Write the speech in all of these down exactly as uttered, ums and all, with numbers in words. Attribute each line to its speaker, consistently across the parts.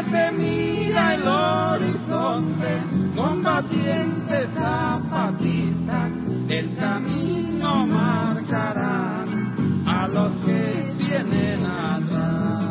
Speaker 1: se mira el horizonte, combatientes zapatistas, el camino marcarán a los que vienen atrás.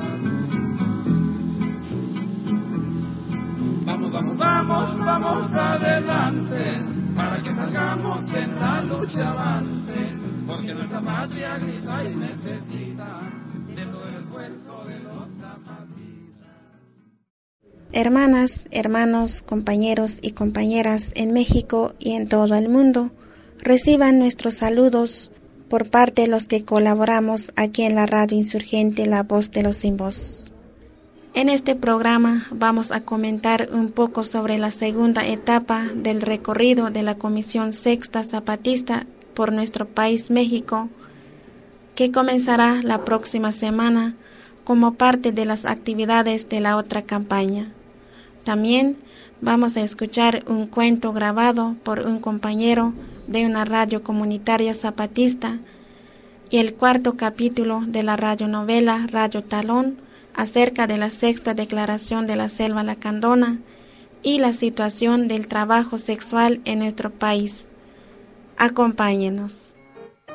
Speaker 1: Vamos, vamos, vamos, vamos adelante, para que salgamos en la lucha avante, porque nuestra patria grita y necesita de todo el esfuerzo de los zapatistas.
Speaker 2: Hermanas, hermanos, compañeros y compañeras en México y en todo el mundo, reciban nuestros saludos por parte de los que colaboramos aquí en la radio insurgente La Voz de los Sin Voz. En este programa vamos a comentar un poco sobre la segunda etapa del recorrido de la Comisión Sexta Zapatista por nuestro país México, que comenzará la próxima semana como parte de las actividades de la otra campaña. También vamos a escuchar un cuento grabado por un compañero de una radio comunitaria zapatista y el cuarto capítulo de la radionovela Rayo Talón acerca de la sexta declaración de la Selva Lacandona y la situación del trabajo sexual en nuestro país. Acompáñenos.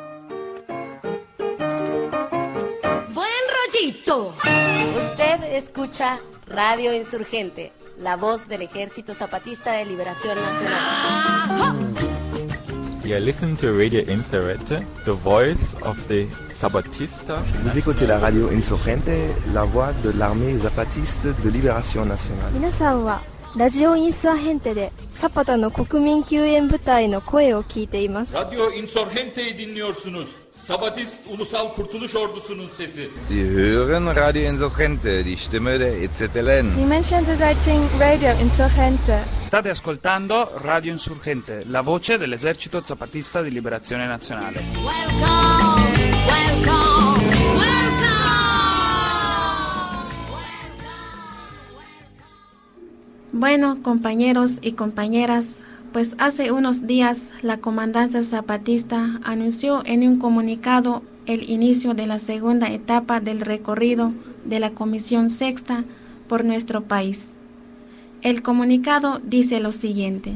Speaker 3: Buen rollito. Usted escucha Radio Insurgente, la voz del Ejército Zapatista de Liberación Nacional.
Speaker 4: You listen to Radio Insurgente, the voice of the Zapatista.
Speaker 5: Vous écoutez la radio Insurgente, la voix de l'armée zapatiste de libération nationale.
Speaker 6: 皆さんはラジオインサーヘンテでサパタの国民救援部隊の声を聞いています。
Speaker 7: Radio Insurgente'yi dinliyorsunuz. Sabatist Ulusal Kurtuluş Ordusu'nun sesi.
Speaker 8: Sie hören Radio Insurgente, die Stimme der E Z L N.
Speaker 6: Die Menschen sind Radio Insurgente.
Speaker 9: State ascoltando Radio Insurgente, la voce dell'Esercito Zapatista di Liberazione Nazionale.
Speaker 3: Welcome, welcome, welcome.
Speaker 2: Bueno, compañeros y compañeras, pues hace unos días la Comandancia Zapatista anunció en un comunicado el inicio de la segunda etapa del recorrido de la Comisión Sexta por nuestro país. El comunicado dice lo siguiente.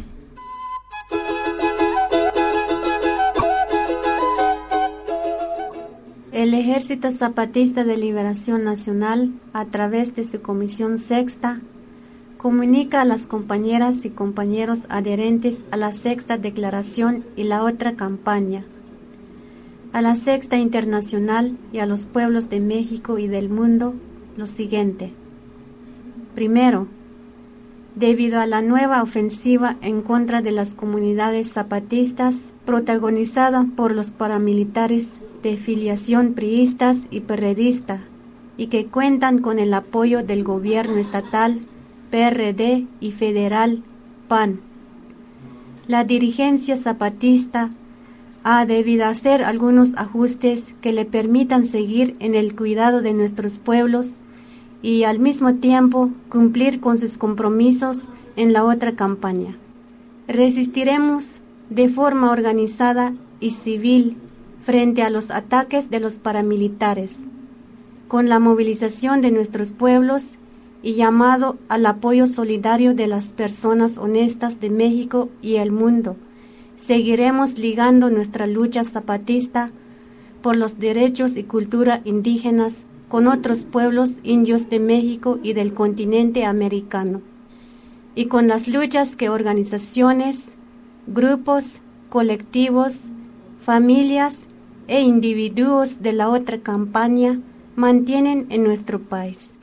Speaker 10: El Ejército Zapatista de Liberación Nacional, a través de su Comisión Sexta, comunica a las compañeras y compañeros adherentes a la Sexta Declaración y la otra campaña, a la Sexta Internacional y a los pueblos de México y del mundo, lo siguiente. Primero, debido a la nueva ofensiva en contra de las comunidades zapatistas protagonizada por los paramilitares de filiación priistas y perredista, y que cuentan con el apoyo del gobierno estatal, P R D y federal, P A N. La dirigencia zapatista ha debido hacer algunos ajustes que le permitan seguir en el cuidado de nuestros pueblos y al mismo tiempo cumplir con sus compromisos en la otra campaña. Resistiremos de forma organizada y civil frente a los ataques de los paramilitares, con la movilización de nuestros pueblos y llamado al apoyo solidario de las personas honestas de México y el mundo. Seguiremos ligando nuestra lucha zapatista por los derechos y cultura indígenas con otros pueblos indios de México y del continente americano, y con las luchas que organizaciones, grupos, colectivos, familias e individuos de la otra campaña mantienen en nuestro país.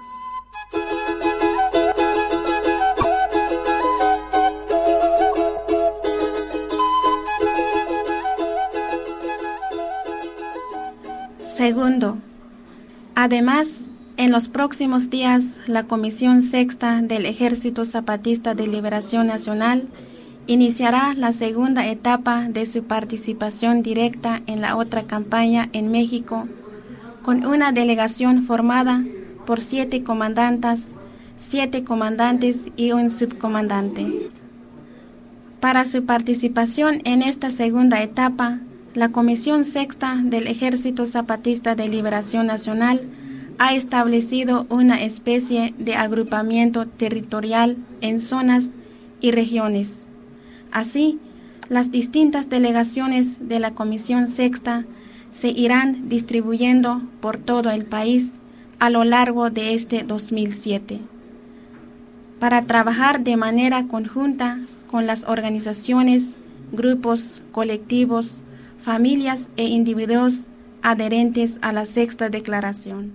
Speaker 2: Segundo, además, en los próximos días, la Comisión Sexta del Ejército Zapatista de Liberación Nacional iniciará la segunda etapa de su participación directa en la otra campaña en México, con una delegación formada por siete comandantas, siete comandantes y un subcomandante. Para su participación en esta segunda etapa, la Comisión Sexta del Ejército Zapatista de Liberación Nacional ha establecido una especie de agrupamiento territorial en zonas y regiones. Así, las distintas delegaciones de la Comisión Sexta se irán distribuyendo por todo el país a lo largo de este dos mil siete, para trabajar de manera conjunta con las organizaciones, grupos, colectivos, familias e individuos adherentes a la Sexta Declaración.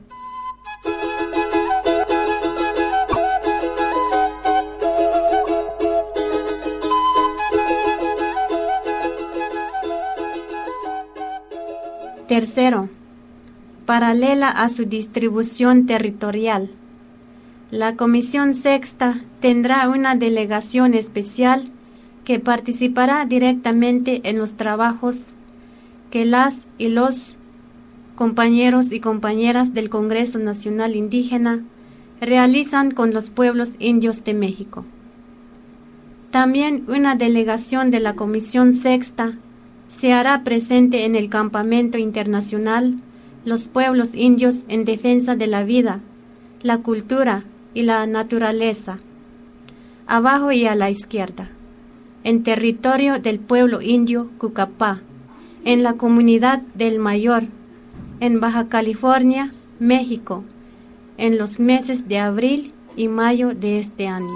Speaker 10: Tercero, paralela a su distribución territorial, la Comisión Sexta tendrá una delegación especial que participará directamente en los trabajos que las y los compañeros y compañeras del Congreso Nacional Indígena realizan con los pueblos indios de México. También una delegación de la Comisión Sexta se hará presente en el Campamento Internacional Los Pueblos Indios en Defensa de la Vida, la Cultura y la Naturaleza, abajo y a la izquierda, en territorio del pueblo indio Cucapá, en la comunidad del Mayor, en Baja California, México, en los meses de abril y mayo de este año.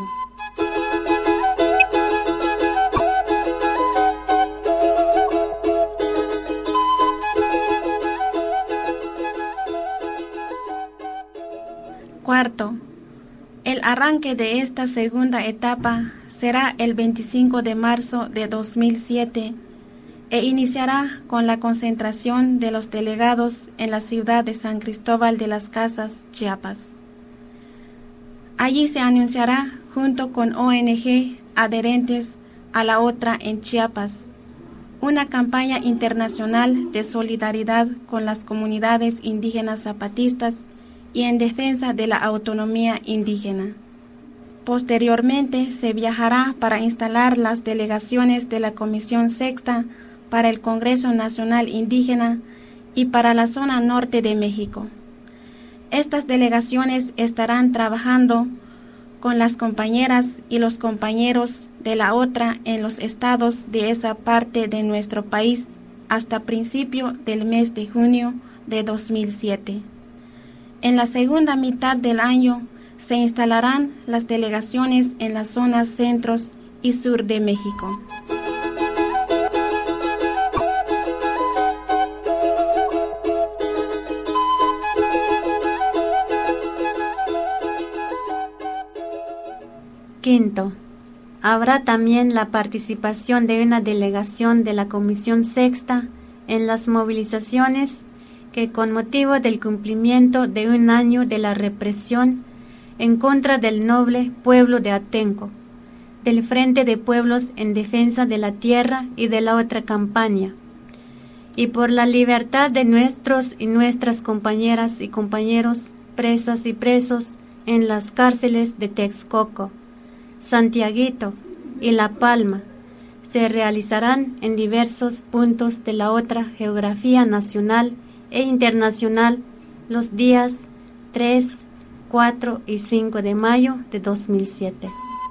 Speaker 2: Cuarto, el arranque de esta segunda etapa será el veinticinco de marzo de dos mil siete e iniciará con la concentración de los delegados en la ciudad de San Cristóbal de las Casas, Chiapas. Allí se anunciará, junto con O N G adherentes a la otra en Chiapas, una campaña internacional de solidaridad con las comunidades indígenas zapatistas y en defensa de la autonomía indígena. Posteriormente se viajará para instalar las delegaciones de la Comisión Sexta para el Congreso Nacional Indígena y para la zona norte de México. Estas delegaciones estarán trabajando con las compañeras y los compañeros de la otra en los estados de esa parte de nuestro país hasta principio del mes de junio de dos mil siete. En la segunda mitad del año se instalarán las delegaciones en las zonas centros y sur de México.
Speaker 10: Quinto, habrá también la participación de una delegación de la Comisión Sexta en las movilizaciones que, con motivo del cumplimiento de un año de la represión en contra del noble pueblo de Atenco, del Frente de Pueblos en Defensa de la Tierra y de la otra campaña, y por la libertad de nuestros y nuestras compañeras y compañeros presas y presos en las cárceles de Texcoco, Santiaguito y La Palma, se realizarán en diversos puntos de la otra geografía nacional e internacional los días tres, cuatro y cinco de mayo de dos mil siete.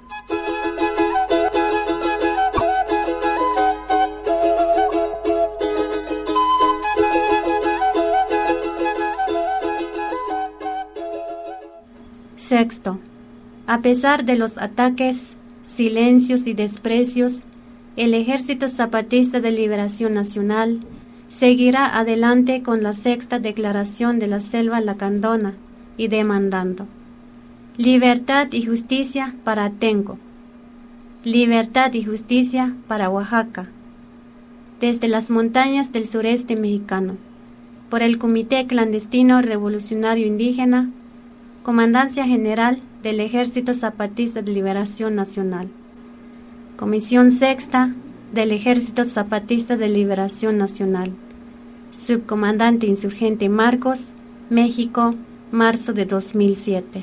Speaker 10: Sexto, a pesar de los ataques, silencios y desprecios, el Ejército Zapatista de Liberación Nacional seguirá adelante con la Sexta Declaración de la Selva Lacandona y demandando libertad y justicia para Atenco, libertad y justicia para Oaxaca, desde las montañas del sureste mexicano, por el Comité Clandestino Revolucionario Indígena, Comandancia General del Ejército Zapatista de Liberación Nacional, Comisión Sexta del Ejército Zapatista de Liberación Nacional, Subcomandante Insurgente Marcos, México, marzo de dos mil siete.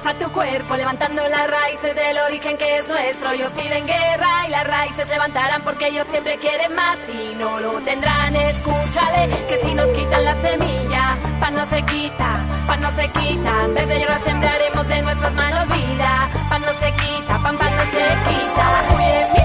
Speaker 3: hasta tu cuerpo, levantando las raíces del origen que es nuestro. Ellos piden guerra y las raíces levantarán porque ellos siempre quieren más y no lo tendrán. Escúchale, que si nos quitan la semilla, pan no se quita, pan no se quita. En vez de hierba sembraremos de nuestras manos vida. Pan no se quita, pan, pan no se quita. Oye, mi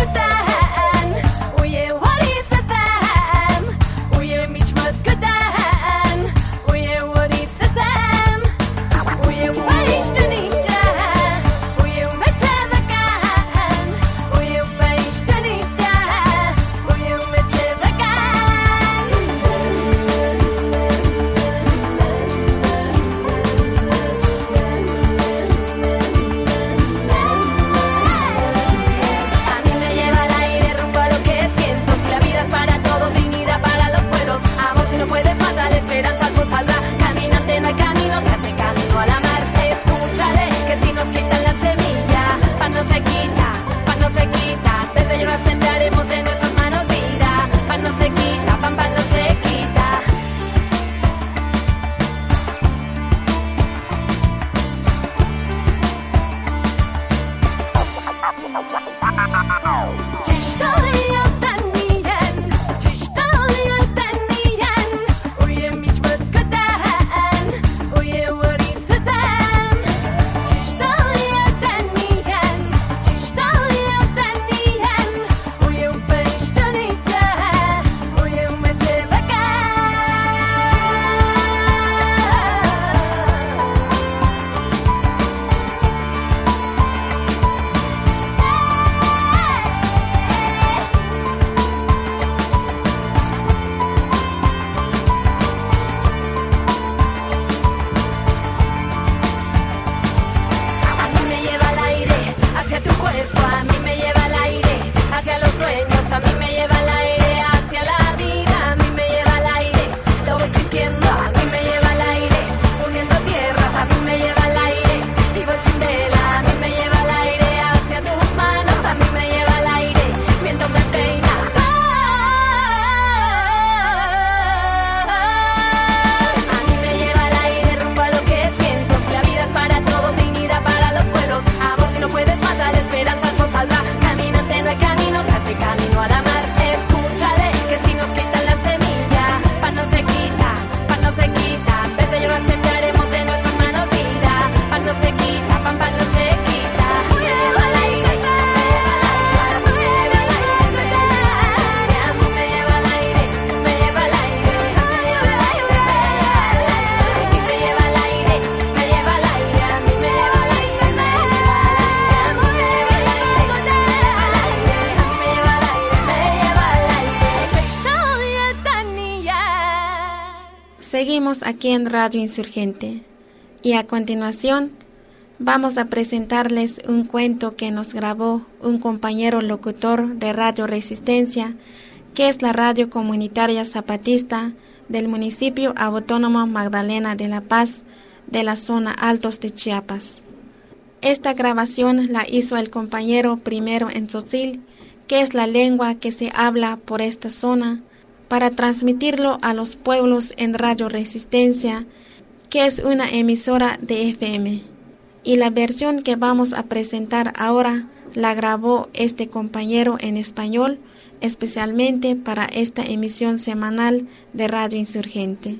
Speaker 2: Seguimos aquí en Radio Insurgente y a continuación vamos a presentarles un cuento que nos grabó un compañero locutor de Radio Resistencia, que es la radio comunitaria zapatista del municipio autónomo Magdalena de la Paz de la zona Altos de Chiapas. Esta grabación la hizo el compañero primero en Tzotzil, que es la lengua que se habla por esta zona, para transmitirlo a los pueblos en Radio Resistencia, que es una emisora de F M. Y la versión que vamos a presentar ahora la grabó este compañero en español, especialmente para esta emisión semanal de Radio Insurgente.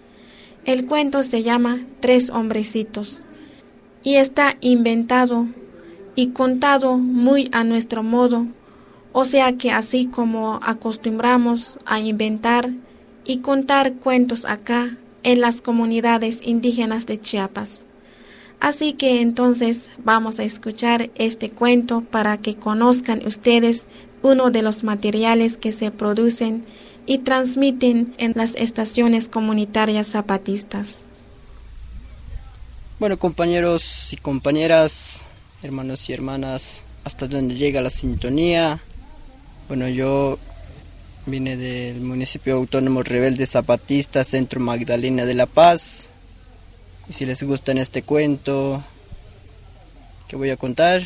Speaker 2: El cuento se llama Tres Hombrecitos y está inventado y contado muy a nuestro modo, o sea que así como acostumbramos a inventar y contar cuentos acá en las comunidades indígenas de Chiapas. Así que entonces vamos a escuchar este cuento para que conozcan ustedes uno de los materiales que se producen y transmiten en las estaciones comunitarias zapatistas.
Speaker 11: Bueno, compañeros y compañeras, hermanos y hermanas, hasta donde llega la sintonía. Bueno, yo vine del municipio autónomo rebelde zapatista, Centro Magdalena de la Paz. Y si les gusta en este cuento que voy a contar,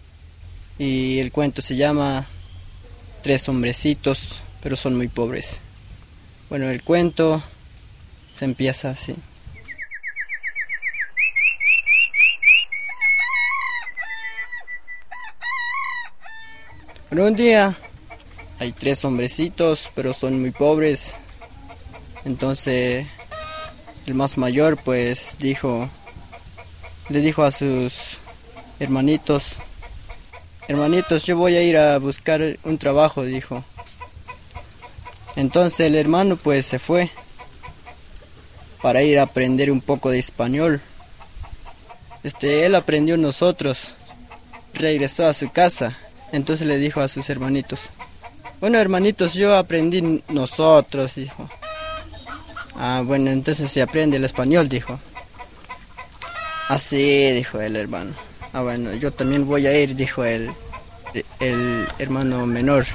Speaker 11: y el cuento se llama Tres hombrecitos, pero son muy pobres. Bueno, el cuento se empieza así. Pero un día hay tres hombrecitos, pero son muy pobres. Entonces el más mayor pues dijo, le dijo a sus hermanitos, hermanitos, yo voy a ir a buscar un trabajo, dijo. Entonces el hermano pues se fue para ir a aprender un poco de español. Este, él aprendió nosotros, regresó a su casa, entonces le dijo a sus hermanitos, bueno hermanitos, yo aprendí nosotros, dijo. Ah, bueno, entonces se aprende el español, dijo. Así, dijo el hermano. Ah, bueno, yo también voy a ir, dijo el, el hermano menor.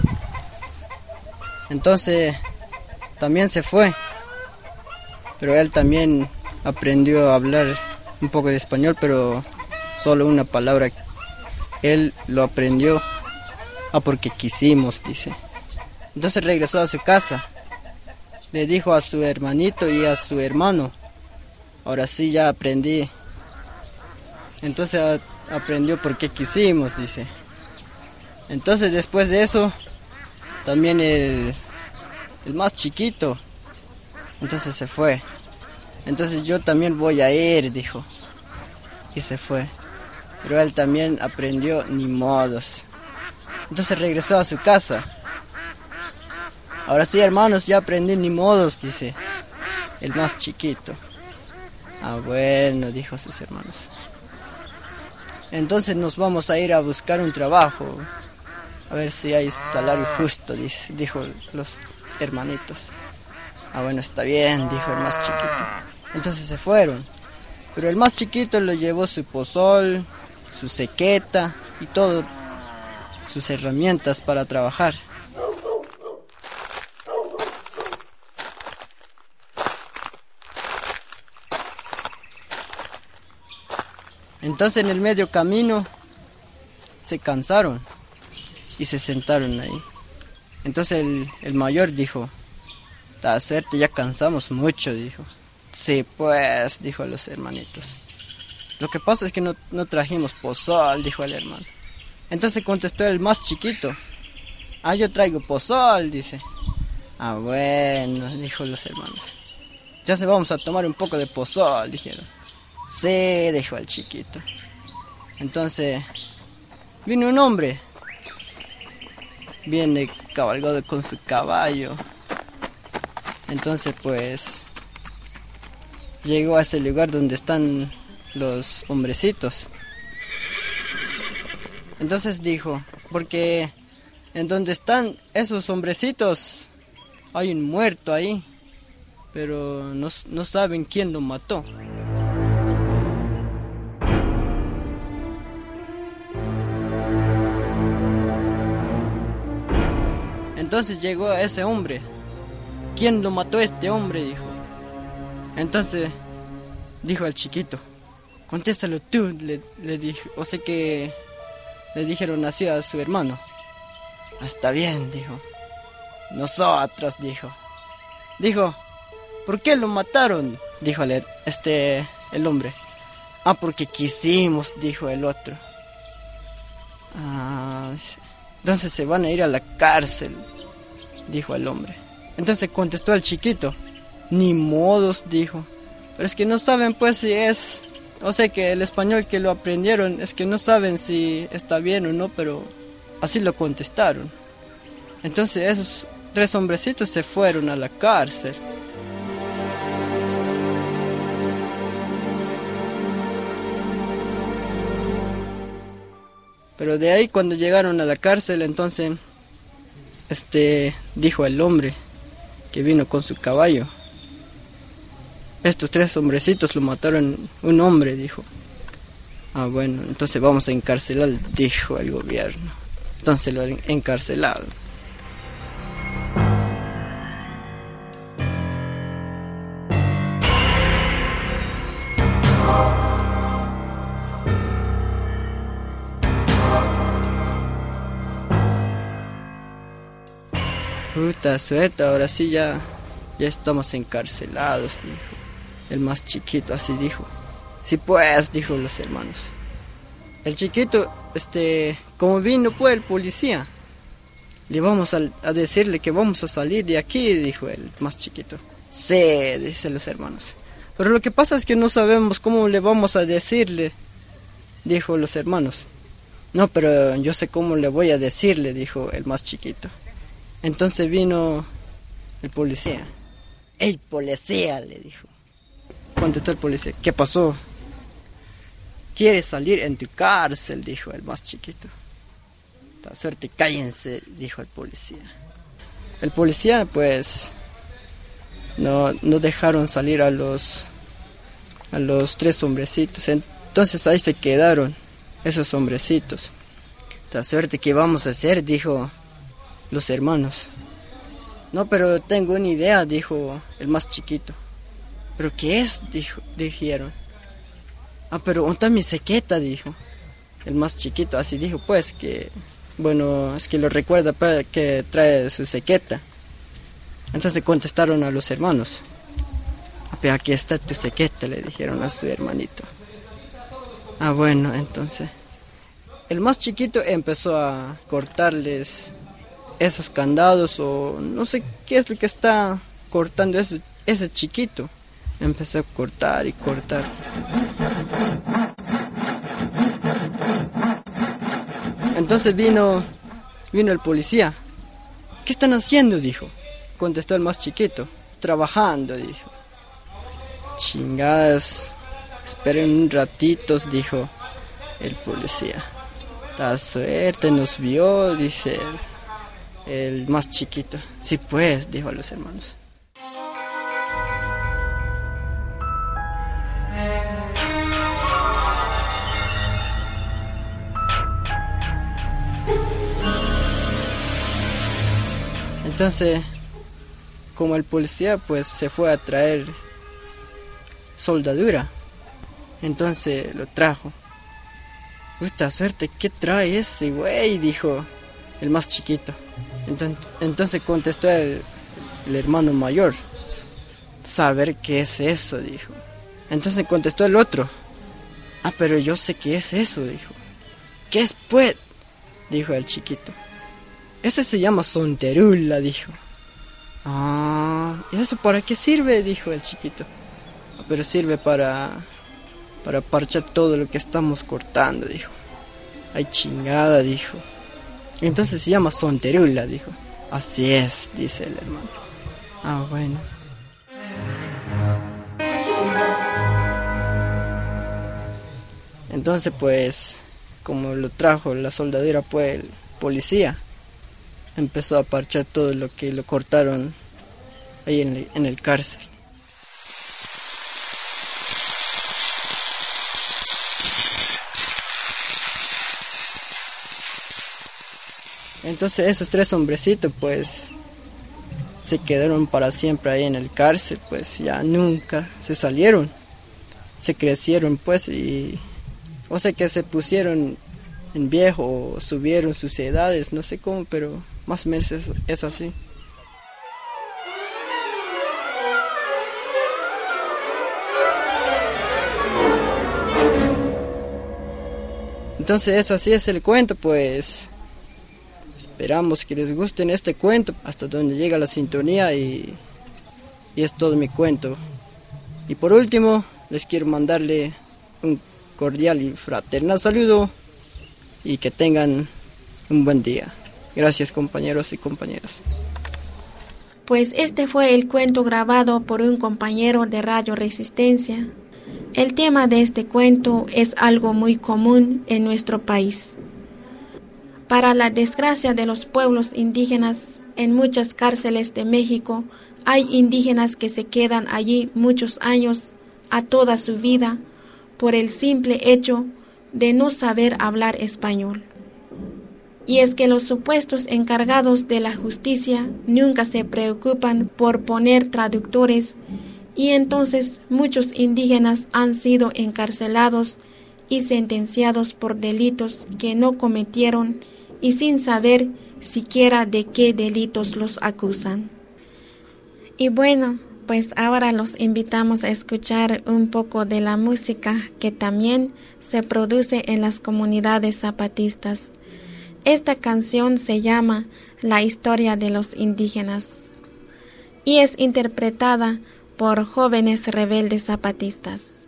Speaker 11: Entonces, también se fue. Pero él también aprendió a hablar un poco de español, pero solo una palabra. Él lo aprendió, ah, porque quisimos, dice. Entonces regresó a su casa. Le dijo a su hermanito y a su hermano, ahora sí ya aprendí. Entonces a, aprendió porque quisimos, dice. Entonces después de eso, también el, el más chiquito, entonces se fue. Entonces yo también voy a ir, dijo. Y se fue. Pero él también aprendió ni modos. Entonces regresó a su casa. Ahora sí, hermanos, ya aprendí ni modos, dice el más chiquito. Ah, bueno, dijo sus hermanos. Entonces nos vamos a ir a buscar un trabajo, a ver si hay salario justo, dice, dijo los hermanitos. Ah, bueno, está bien, dijo el más chiquito. Entonces se fueron. Pero el más chiquito lo llevó su pozol, su sequeta y todo, sus herramientas para trabajar. Entonces en el medio camino se cansaron y se sentaron ahí. Entonces el, el mayor dijo, da suerte, ya cansamos mucho, dijo. Sí, pues, dijo a los hermanitos. Lo que pasa es que no, no trajimos pozol, dijo el hermano. Entonces contestó el más chiquito. Ah, yo traigo pozol, dice. Ah, bueno, dijo los hermanos. Ya se vamos a tomar un poco de pozol, dijeron. Sí, dijo el chiquito. Entonces vino un hombre, viene cabalgado con su caballo. Entonces pues llegó a ese lugar donde están los hombrecitos. Entonces dijo, porque en donde están esos hombrecitos hay un muerto ahí, pero no, no saben quién lo mató. Entonces llegó ese hombre. ¿Quién lo mató este hombre? Dijo. Entonces dijo al chiquito, contéstalo tú, le, le dijo. O sea que le dijeron así a su hermano. Ah, está bien, dijo. Nosotros, dijo. Dijo, ¿por qué lo mataron? Dijo el, este, el hombre. Ah, porque quisimos, dijo el otro. Ah, entonces se van a ir a la cárcel, dijo el hombre. Entonces contestó el chiquito, ni modos, dijo. Pero es que no saben pues si es, o sea que el español que lo aprendieron, es que no saben si está bien o no, pero así lo contestaron. Entonces esos tres hombrecitos se fueron a la cárcel. Pero de ahí cuando llegaron a la cárcel, entonces este dijo el hombre que vino con su caballo, estos tres hombrecitos lo mataron un hombre, dijo. Ah, bueno, entonces vamos a encarcelar, dijo el gobierno. Entonces lo encarcelaron. Puta suerte, ahora sí ya, ya estamos encarcelados, dijo. El más chiquito así dijo. Sí pues, dijo los hermanos. El chiquito, este, como vino pues el policía, le vamos a, a decirle que vamos a salir de aquí, dijo el más chiquito. Sí, dicen los hermanos. Pero lo que pasa es que no sabemos cómo le vamos a decirle, dijo los hermanos. No, pero yo sé cómo le voy a decirle, dijo el más chiquito. Entonces vino el policía. ¡Ey, policía!, le dijo. Contestó el policía. ¿Qué pasó? ¿Quieres salir en tu cárcel?, dijo el más chiquito. La suerte, cállense, dijo el policía. El policía, pues, no, no dejaron salir a los, a los tres hombrecitos. Entonces ahí se quedaron esos hombrecitos. La suerte, ¿qué vamos a hacer?, dijo los hermanos. No, pero tengo una idea, dijo el más chiquito. ¿Pero qué es?, dijo, dijeron. Ah, pero ¿dónde está mi sequeta?, dijo el más chiquito. Así dijo, pues, que, bueno, es que lo recuerda para que trae su sequeta. Entonces contestaron a los hermanos. Ah, pero aquí está tu sequeta, le dijeron a su hermanito. Ah, bueno, entonces el más chiquito empezó a cortarles esos candados, o no sé qué es lo que está cortando ese, ese chiquito. Empezó a cortar y cortar. Entonces vino, vino el policía. ¿Qué están haciendo?, dijo. Contestó el más chiquito. Trabajando, dijo. Chingadas. Esperen un ratito, dijo el policía. La suerte nos vio, dice el, el más chiquito. Sí, pues, dijo a los hermanos. Entonces, como el policía pues se fue a traer soldadura, entonces lo trajo. Puta suerte, ¿qué trae ese güey?, dijo el más chiquito. Entonces, entonces contestó el, el hermano mayor. Saber qué es eso, dijo. Entonces contestó el otro. Ah, pero yo sé qué es eso, dijo. ¿Qué es, pues?, dijo el chiquito. Ese se llama sonterula, dijo. Ah, ¿y eso para qué sirve?, dijo el chiquito. Pero sirve para, para parchar todo lo que estamos cortando, dijo. Ay, chingada, dijo. Entonces se llama sonterula, dijo. Así es, dice el hermano. Ah, bueno. Entonces, pues, como lo trajo la soldadura, pues, el policía empezó a parchar todo lo que lo cortaron ahí en el, en el cárcel. Entonces esos tres hombrecitos pues se quedaron para siempre ahí en el cárcel, pues ya nunca se salieron, se crecieron pues y o sea que se pusieron en viejo o subieron sus edades, no sé cómo, pero más o menos es, es así. Entonces es así es el cuento, pues esperamos que les guste este cuento hasta donde llega la sintonía y, y es todo mi cuento. Y por último les quiero mandarle un cordial y fraternal saludo y que tengan un buen día. Gracias, compañeros y compañeras.
Speaker 2: Pues este fue el cuento grabado por un compañero de Radio Resistencia. El tema de este cuento es algo muy común en nuestro país. Para la desgracia de los pueblos indígenas, en muchas cárceles de México hay indígenas que se quedan allí muchos años, a toda su vida, por el simple hecho de no saber hablar español. Y es que los supuestos encargados de la justicia nunca se preocupan por poner traductores y entonces muchos indígenas han sido encarcelados y sentenciados por delitos que no cometieron y sin saber siquiera de qué delitos los acusan. Y bueno, pues ahora los invitamos a escuchar un poco de la música que también se produce en las comunidades zapatistas. Esta canción se llama La historia de los indígenas y es interpretada por jóvenes rebeldes zapatistas.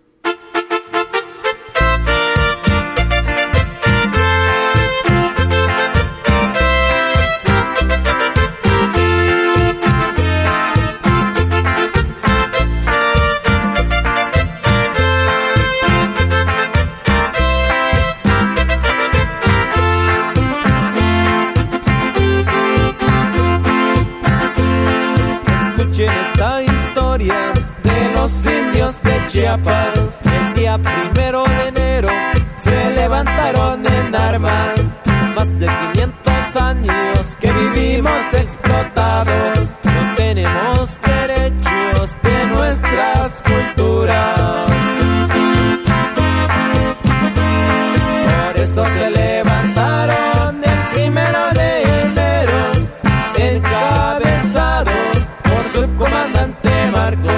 Speaker 12: Chiapas, el día primero de enero se levantaron en armas. Más de quinientos años que vivimos explotados, no tenemos derechos de nuestras culturas. Por eso se levantaron el primero de enero, encabezado por su comandante Marcos.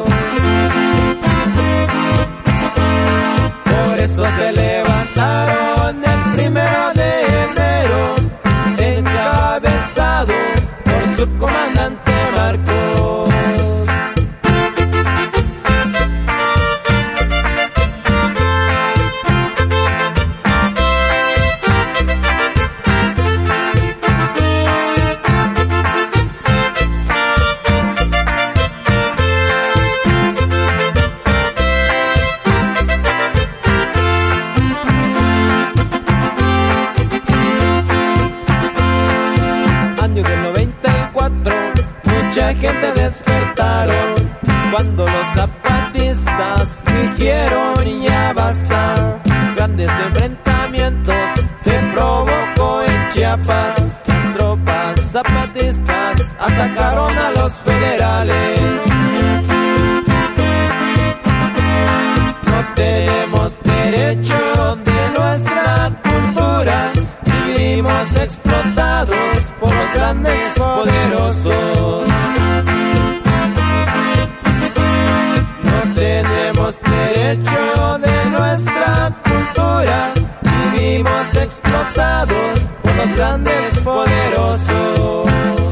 Speaker 12: Se levantaron el primero de enero, encabezado por su comandante Marcos. Despertaron cuando los zapatistas dijeron ya basta. Grandes enfrentamientos se provocó en Chiapas. Las tropas zapatistas atacaron a los federales. No tenemos derecho de nuestra cultura, vivimos explotados por los grandes poderosos. Tenemos derecho de nuestra cultura, vivimos explotados por los grandes poderosos.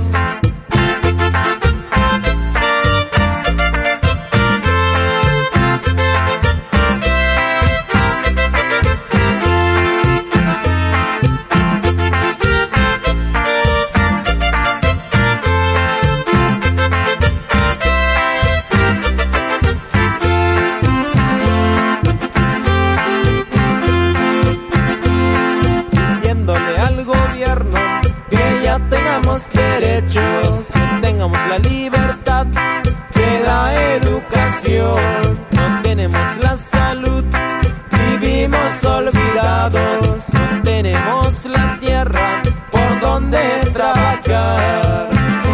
Speaker 12: Derechos, tengamos la libertad de la educación, no tenemos la salud, vivimos olvidados, no tenemos la tierra por donde trabajar,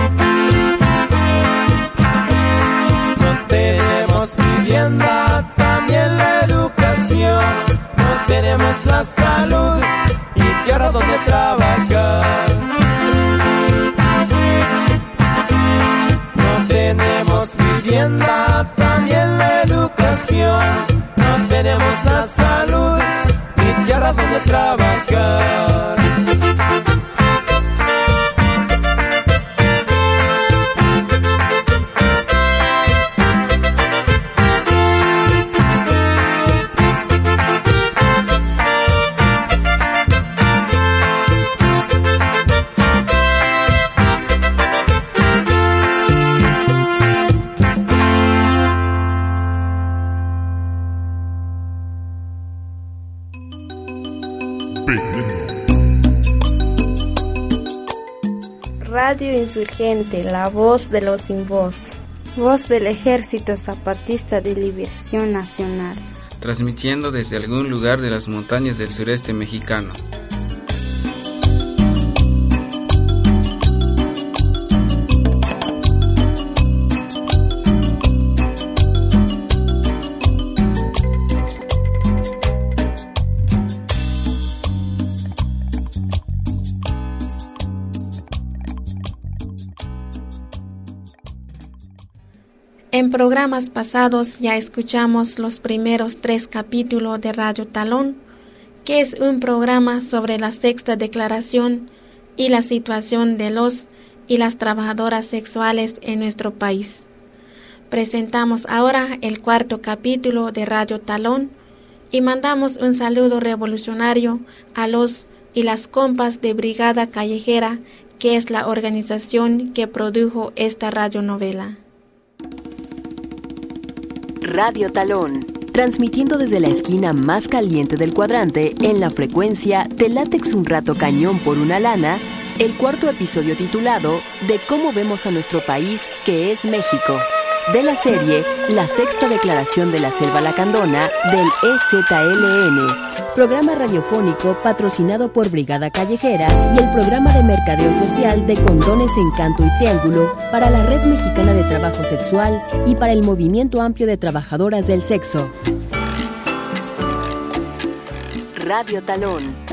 Speaker 12: no tenemos vivienda, también la educación, no tenemos la salud y tierra donde trabajar. Tenemos vivienda, también la educación, no tenemos la salud ni tierras donde trabajar.
Speaker 6: Radio Insurgente, la voz de los sin voz, voz del Ejército Zapatista de Liberación Nacional,
Speaker 13: transmitiendo desde algún lugar de las montañas del sureste mexicano.
Speaker 2: En programas pasados ya escuchamos los primeros tres capítulos de Radio Talón, que es un programa sobre la Sexta Declaración y la situación de los y las trabajadoras sexuales en nuestro país. Presentamos ahora el cuarto capítulo de Radio Talón y mandamos un saludo revolucionario a los y las compas de Brigada Callejera, que es la organización que produjo esta radionovela.
Speaker 14: Radio Talón, transmitiendo desde la esquina más caliente del cuadrante en la frecuencia de látex un rato cañón por una lana, el cuarto episodio titulado De cómo vemos a nuestro país que es México, de la serie La Sexta Declaración de la Selva Lacandona del E Z L N, programa radiofónico patrocinado por Brigada Callejera y el programa de mercadeo social de Condones Encanto y Triángulo para la Red Mexicana de Trabajo Sexual y para el Movimiento Amplio de Trabajadoras del Sexo. Radio Talón.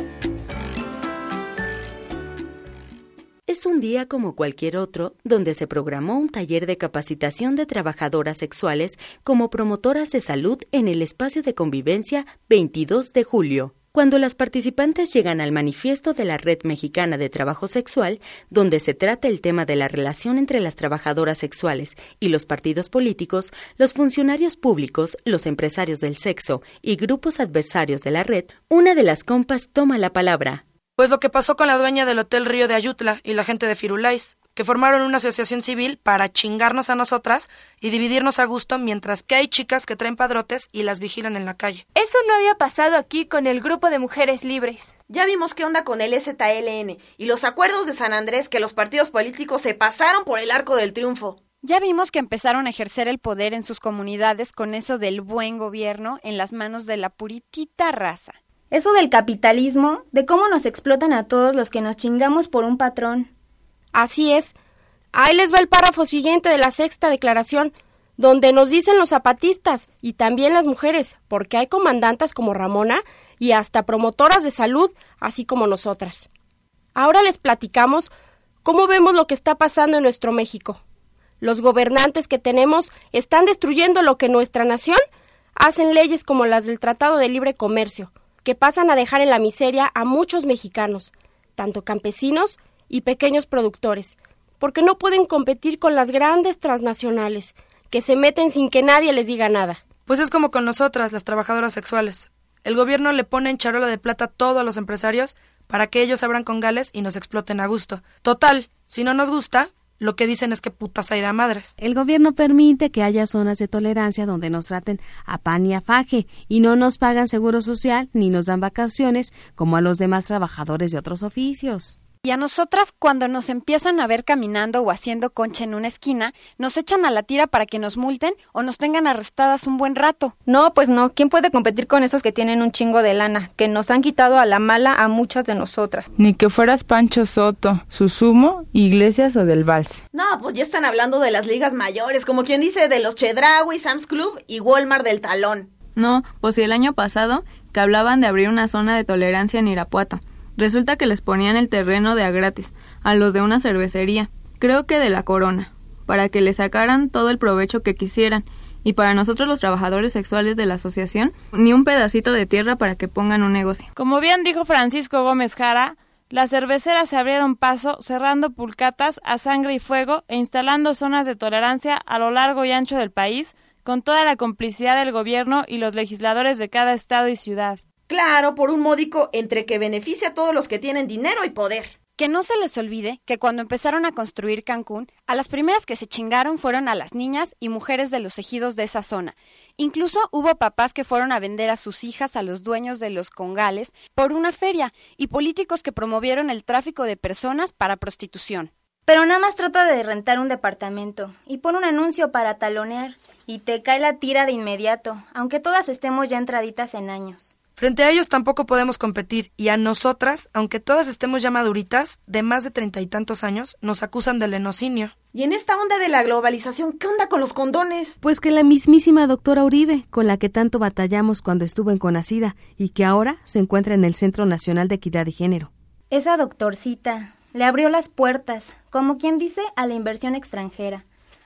Speaker 14: Es un día como cualquier otro, donde se programó un taller de capacitación de trabajadoras sexuales como promotoras de salud en el espacio de convivencia veintidós de julio. Cuando las participantes llegan al manifiesto de la Red Mexicana de Trabajo Sexual, donde se trata el tema de la relación entre las trabajadoras sexuales y los partidos políticos, los funcionarios públicos, los empresarios del sexo y grupos adversarios de la red, una de las compas toma la palabra.
Speaker 15: Pues lo que pasó con la dueña del Hotel Río de Ayutla y la gente de Firulais, que formaron una asociación civil para chingarnos a nosotras y dividirnos a gusto, mientras que hay chicas que traen padrotes y las vigilan en la calle.
Speaker 16: Eso no había pasado aquí con el grupo de mujeres libres.
Speaker 17: Ya vimos qué onda con el E Z L N y los acuerdos de San Andrés, que los partidos políticos se pasaron por el arco del triunfo.
Speaker 18: Ya vimos que empezaron a ejercer el poder en sus comunidades con eso del buen gobierno en las manos de la puritita raza.
Speaker 19: Eso del capitalismo, de cómo nos explotan a todos los que nos chingamos por un patrón.
Speaker 20: Así es. Ahí les va el párrafo siguiente de la Sexta Declaración, donde nos dicen los zapatistas y también las mujeres, porque hay comandantas como Ramona y hasta promotoras de salud, así como nosotras. Ahora les platicamos cómo vemos lo que está pasando en nuestro México. Los gobernantes que tenemos están destruyendo lo que nuestra nación hacen leyes como las del Tratado de Libre Comercio, que pasan a dejar en la miseria a muchos mexicanos, tanto campesinos y pequeños productores, porque no pueden competir con las grandes transnacionales, que se meten sin que nadie les diga nada.
Speaker 15: Pues es como con nosotras, las trabajadoras sexuales. El gobierno le pone en charola de plata todo a los empresarios para que ellos abran congales y nos exploten a gusto. Total, si no nos gusta, lo que dicen es que putas hay de madres.
Speaker 21: El gobierno permite que haya zonas de tolerancia donde nos traten a pan y a faje y no nos pagan seguro social ni nos dan vacaciones como a los demás trabajadores de otros oficios.
Speaker 18: Y a nosotras, cuando nos empiezan a ver caminando o haciendo concha en una esquina, nos echan a la tira para que nos multen o nos tengan arrestadas un buen rato.
Speaker 19: No, pues no. ¿Quién puede competir con esos que tienen un chingo de lana, que nos han quitado a la mala a muchas de nosotras?
Speaker 22: Ni que fueras Pancho Soto, Susumo, Iglesias o del Vals.
Speaker 17: No, pues ya están hablando de las ligas mayores, como quien dice de los Chedraui, Sam's Club y Walmart del Talón.
Speaker 23: No, pues si el año pasado que hablaban de abrir una zona de tolerancia en Irapuato. Resulta que les ponían el terreno de a gratis, a los de una cervecería, creo que de La Corona, para que le sacaran todo el provecho que quisieran, y para nosotros los trabajadores sexuales de la asociación, ni un pedacito de tierra para que pongan un negocio.
Speaker 24: Como bien dijo Francisco Gómez Jara, las cerveceras se abrieron paso, cerrando pulcatas a sangre y fuego e instalando zonas de tolerancia a lo largo y ancho del país, con toda la complicidad del gobierno y los legisladores de cada estado y ciudad.
Speaker 17: Claro, por un módico entre que beneficia a todos los que tienen dinero y poder.
Speaker 18: Que no se les olvide que cuando empezaron a construir Cancún, a las primeras que se chingaron fueron a las niñas y mujeres de los ejidos de esa zona. Incluso hubo papás que fueron a vender a sus hijas a los dueños de los congales por una feria y políticos que promovieron el tráfico de personas para prostitución.
Speaker 19: Pero nada más trata de rentar un departamento y pon un anuncio para talonear y te cae la tira de inmediato, aunque todas estemos ya entraditas en años.
Speaker 15: Frente a ellos tampoco podemos competir, y a nosotras, aunque todas estemos ya maduritas, de más de treinta y tantos años, nos acusan de lenocinio.
Speaker 17: Y en esta onda de la globalización, ¿qué onda con los condones?
Speaker 21: Pues que la mismísima doctora Uribe, con la que tanto batallamos cuando estuvo en Conacida, y que ahora se encuentra en el Centro Nacional de Equidad y Género.
Speaker 19: Esa doctorcita le abrió las puertas, como quien dice, a la inversión extranjera.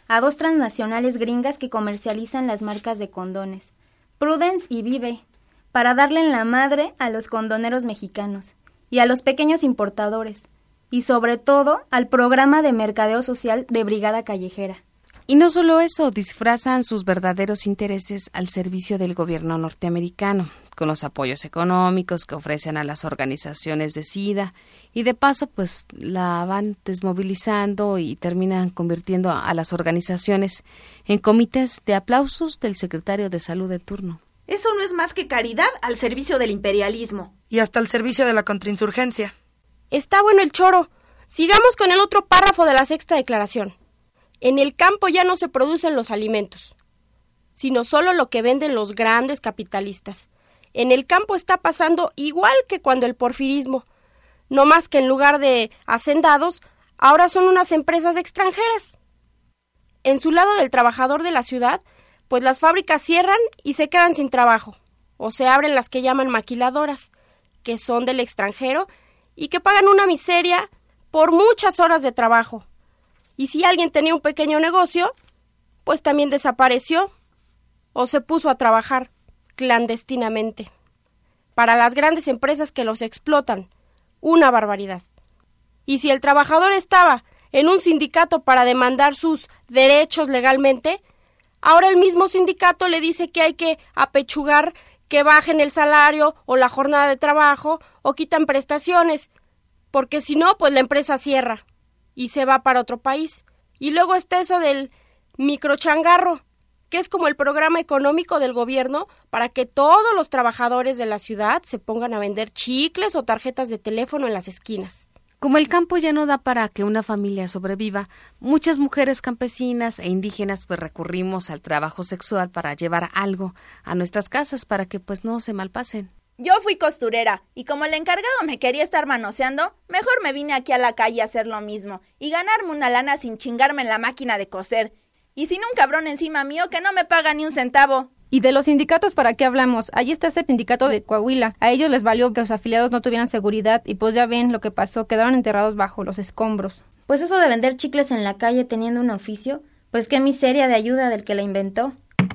Speaker 19: a dos transnacionales gringas que comercializan las marcas de condones, Prudence y Vive, para darle en la madre a los condoneros mexicanos y a los pequeños importadores, y sobre todo al programa de mercadeo social de Brigada Callejera.
Speaker 21: Y no solo eso, disfrazan sus verdaderos intereses al servicio del gobierno norteamericano, con los apoyos económicos que ofrecen a las organizaciones de SIDA, y de paso pues la van desmovilizando y terminan convirtiendo a las organizaciones en comités de aplausos del secretario de Salud de turno.
Speaker 17: Eso no es más que caridad al servicio del imperialismo.
Speaker 15: Y hasta al servicio de la contrainsurgencia.
Speaker 20: Está bueno el choro. Sigamos con el otro párrafo de la sexta declaración. En el campo ya no se producen los alimentos, sino solo lo que venden los grandes capitalistas. En el campo está pasando igual que cuando el porfirismo, no más que en lugar de hacendados, ahora son unas empresas extranjeras. En su lado del trabajador de la ciudad, pues las fábricas cierran y se quedan sin trabajo, o se abren las que llaman maquiladoras, que son del extranjero y que pagan una miseria por muchas horas de trabajo. Y si alguien tenía un pequeño negocio, pues también desapareció o se puso a trabajar clandestinamente. Para las grandes empresas que los explotan, una barbaridad. Y si el trabajador estaba en un sindicato para demandar sus derechos legalmente, ahora el mismo sindicato le dice que hay que apechugar, que bajen el salario o la jornada de trabajo o quitan prestaciones, porque si no, pues la empresa cierra y se va para otro país. Y luego está eso del microchangarro, que es como el programa económico del gobierno para que todos los trabajadores de la ciudad se pongan a vender chicles o tarjetas de teléfono en las esquinas.
Speaker 21: Como el campo ya no da para que una familia sobreviva, muchas mujeres campesinas e indígenas pues recurrimos al trabajo sexual para llevar algo a nuestras casas para que pues no se malpasen.
Speaker 1: Yo fui costurera, y como el encargado me quería estar manoseando, mejor me vine aquí a la calle a hacer lo mismo, y ganarme una lana sin chingarme en la máquina de coser. Y sin un cabrón encima mío que no me paga ni un centavo.
Speaker 4: ¿Y de los sindicatos para qué hablamos? Allí está ese sindicato de Coahuila. A ellos les valió que los afiliados no tuvieran seguridad, y pues ya ven lo que pasó, quedaron enterrados bajo los escombros.
Speaker 19: Pues eso de vender chicles en la calle teniendo un oficio, pues qué miseria de ayuda del que la inventó.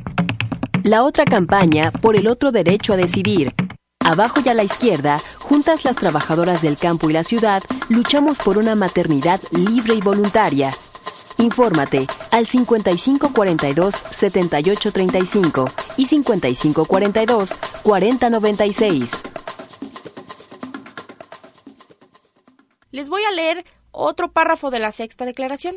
Speaker 14: La otra campaña por el otro derecho a decidir. Abajo y a la izquierda, juntas las trabajadoras del campo y la ciudad, luchamos por una maternidad libre y voluntaria. Infórmate al cincuenta y cinco cuarenta y dos, setenta y ocho treinta y cinco y cincuenta y cinco cuarenta y dos, cuarenta noventa y seis.
Speaker 20: Les voy a leer otro párrafo de la sexta declaración.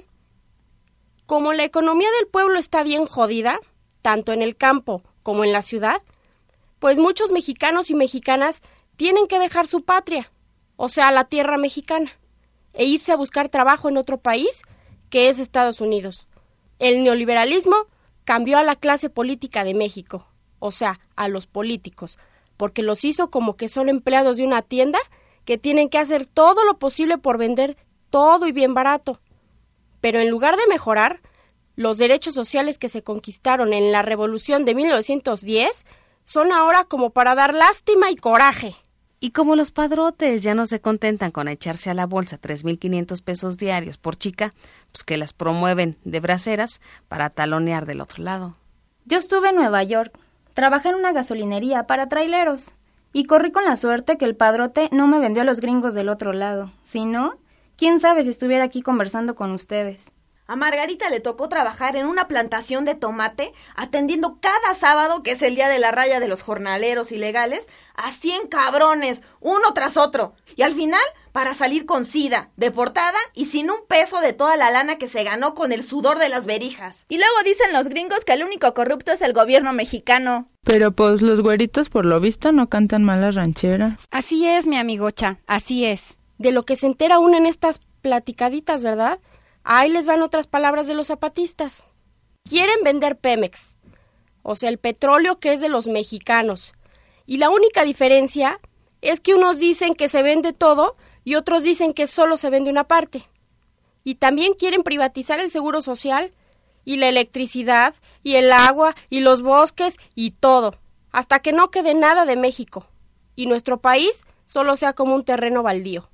Speaker 20: Como la economía del pueblo está bien jodida, tanto en el campo como en la ciudad, pues muchos mexicanos y mexicanas tienen que dejar su patria, o sea, la tierra mexicana, e irse a buscar trabajo en otro país, que es Estados Unidos. El neoliberalismo cambió a la clase política de México, o sea, a los políticos, porque los hizo como que son empleados de una tienda que tienen que hacer todo lo posible por vender todo y bien barato. Pero en lugar de mejorar, los derechos sociales que se conquistaron en la Revolución de mil novecientos diez son ahora como para dar lástima y coraje.
Speaker 21: Y como los padrotes ya no se contentan con echarse a la bolsa tres mil quinientos pesos diarios por chica, pues que las promueven de braceras para talonear del otro lado.
Speaker 19: Yo estuve en Nueva York, trabajé en una gasolinería para traileros, y corrí con la suerte que el padrote no me vendió a los gringos del otro lado. Si no, quién sabe si estuviera aquí conversando con ustedes.
Speaker 17: A Margarita le tocó trabajar en una plantación de tomate, atendiendo cada sábado, que es el día de la raya de los jornaleros ilegales, a cien cabrones, uno tras otro. Y al final, para salir con sida, deportada y sin un peso de toda la lana que se ganó con el sudor de las verijas.
Speaker 1: Y luego dicen los gringos que el único corrupto es el gobierno mexicano.
Speaker 22: Pero pues los güeritos por lo visto no cantan mal la ranchera.
Speaker 18: Así es, mi amigocha, así es.
Speaker 20: De lo que se entera uno en estas platicaditas, ¿verdad? Ahí les van otras palabras de los zapatistas. Quieren vender Pemex, o sea, el petróleo que es de los mexicanos. Y la única diferencia es que unos dicen que se vende todo y otros dicen que solo se vende una parte. Y también quieren privatizar el seguro social y la electricidad y el agua y los bosques y todo, hasta que no quede nada de México y nuestro país solo sea como un terreno baldío.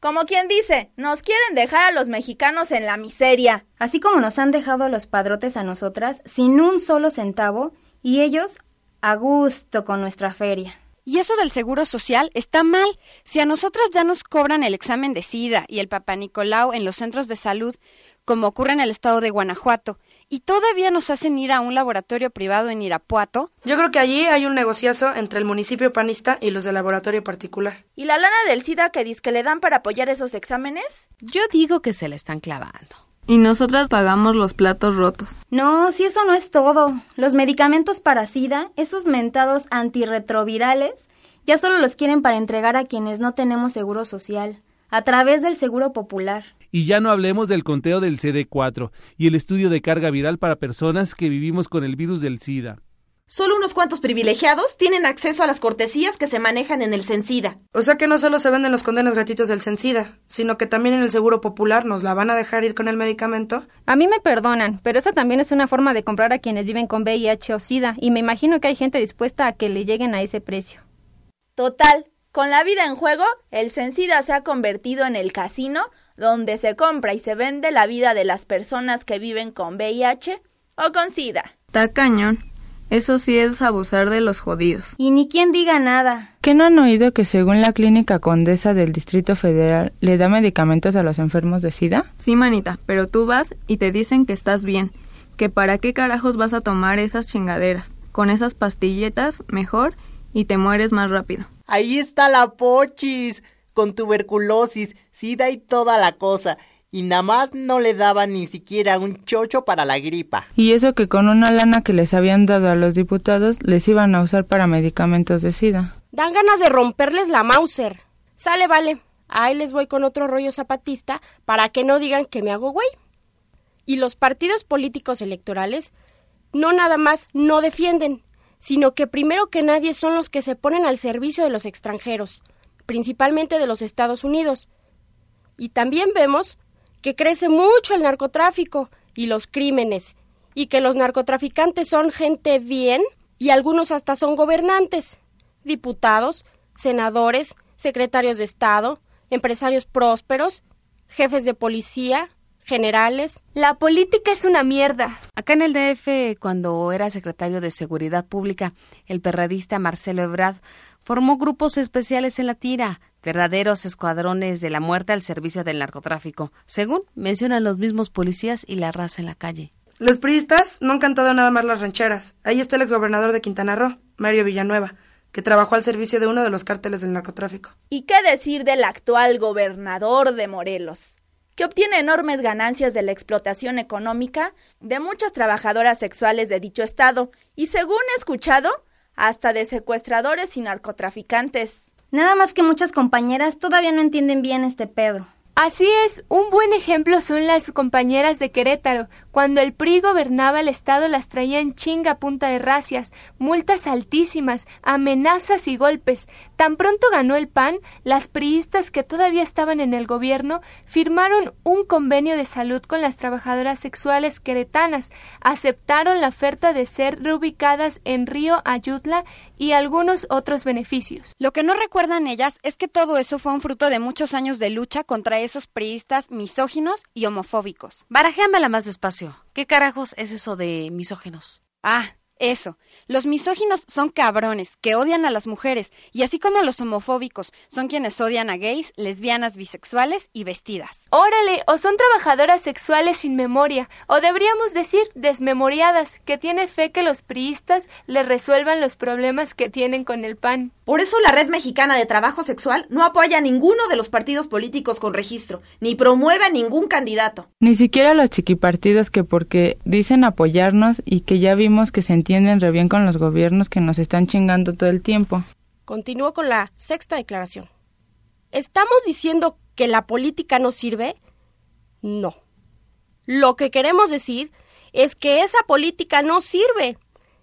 Speaker 1: Como quien dice, nos quieren dejar a los mexicanos en la miseria.
Speaker 19: Así como nos han dejado los padrotes a nosotras sin un solo centavo y ellos a gusto con nuestra feria.
Speaker 18: Y eso del seguro social está mal. Si a nosotras ya nos cobran el examen de SIDA y el Papá Nicolau en los centros de salud, como ocurre en el estado de Guanajuato, y todavía nos hacen ir a un laboratorio privado en Irapuato.
Speaker 15: Yo creo que allí hay un negociazo entre el municipio panista y los del laboratorio particular.
Speaker 1: ¿Y la lana del SIDA que dizque le dan para apoyar esos exámenes?
Speaker 21: Yo digo que se le están clavando.
Speaker 23: Y nosotras pagamos los platos rotos.
Speaker 19: No, si eso no es todo. Los medicamentos para SIDA, esos mentados antirretrovirales, ya solo los quieren para entregar a quienes no tenemos seguro social, a través del seguro popular.
Speaker 5: Y ya no hablemos del conteo del C D cuatro y el estudio de carga viral para personas que vivimos con el virus del SIDA.
Speaker 17: Solo unos cuantos privilegiados tienen acceso a las cortesías que se manejan en el Cencida.
Speaker 15: O sea que no solo se venden los condenes gratuitos del Cencida, sino que también en el Seguro Popular nos la van a dejar ir con el medicamento.
Speaker 4: A mí me perdonan, pero esa también es una forma de comprar a quienes viven con V I H o SIDA, y me imagino que hay gente dispuesta a que le lleguen a ese precio.
Speaker 1: Total, con la vida en juego, el Cencida se ha convertido en el casino donde se compra y se vende la vida de las personas que viven con V I H o con SIDA.
Speaker 23: Está cañón. Eso sí es abusar de los jodidos.
Speaker 19: Y ni quien diga nada.
Speaker 22: ¿Qué no han oído que según la Clínica Condesa del Distrito Federal le da medicamentos a los enfermos de SIDA?
Speaker 23: Sí, manita, pero tú vas y te dicen que estás bien. Que para qué carajos vas a tomar esas chingaderas. Con esas pastilletas, mejor, y te mueres más rápido.
Speaker 7: Ahí está la pochis, con tuberculosis, SIDA y toda la cosa. Y nada más no le daban ni siquiera un chocho para la gripa.
Speaker 22: Y eso que con una lana que les habían dado a los diputados, les iban a usar para medicamentos de SIDA.
Speaker 20: Dan ganas de romperles la Mauser. Sale, vale. Ahí les voy con otro rollo zapatista para que no digan que me hago güey. Y los partidos políticos electorales no nada más no defienden, sino que primero que nadie son los que se ponen al servicio de los extranjeros, principalmente de los Estados Unidos. Y también vemos que crece mucho el narcotráfico y los crímenes, y que los narcotraficantes son gente bien, y algunos hasta son gobernantes, diputados, senadores, secretarios de Estado, empresarios prósperos, jefes de policía, generales.
Speaker 16: La política es una mierda.
Speaker 21: Acá en el D F, cuando era secretario de Seguridad Pública, el perradista Marcelo Ebrard formó grupos especiales en la tira, verdaderos escuadrones de la muerte al servicio del narcotráfico, según mencionan los mismos policías y la raza en la calle.
Speaker 15: Los priistas no han cantado nada más las rancheras. Ahí está el exgobernador de Quintana Roo, Mario Villanueva, que trabajó al servicio de uno de los cárteles del narcotráfico.
Speaker 1: ¿Y qué decir del actual gobernador de Morelos, que obtiene enormes ganancias de la explotación económica de muchas trabajadoras sexuales de dicho estado y, según he escuchado, hasta de secuestradores y narcotraficantes?
Speaker 19: Nada más que muchas compañeras todavía no entienden bien este pedo.
Speaker 16: Así es, un buen ejemplo son las compañeras de Querétaro. Cuando el P R I gobernaba el estado las traían chinga a punta de racias, multas altísimas, amenazas y golpes. Tan pronto ganó el P A N, las priistas que todavía estaban en el gobierno firmaron un convenio de salud con las trabajadoras sexuales queretanas, aceptaron la oferta de ser reubicadas en Río Ayutla y algunos otros beneficios.
Speaker 18: Lo que no recuerdan ellas es que todo eso fue un fruto de muchos años de lucha contra esos priistas misóginos y homofóbicos.
Speaker 21: Barajéamela más despacio. ¿Qué carajos es eso de misóginos?
Speaker 18: Ah, eso. Los misóginos son cabrones que odian a las mujeres, y así como los homofóbicos son quienes odian a gays, lesbianas, bisexuales y vestidas.
Speaker 16: Órale, o son trabajadoras sexuales sin memoria, o deberíamos decir desmemoriadas, que tiene fe que los priistas les resuelvan los problemas que tienen con el P A N.
Speaker 17: Por eso la Red Mexicana de Trabajo Sexual no apoya a ninguno de los partidos políticos con registro, ni promueve a ningún candidato.
Speaker 22: Ni siquiera los chiquipartidos que porque dicen apoyarnos y que ya vimos que se entienden re bien con los gobiernos que nos están chingando todo el tiempo.
Speaker 20: Continúo con la sexta declaración. ¿Estamos diciendo que la política no sirve? No. Lo que queremos decir es que esa política no sirve.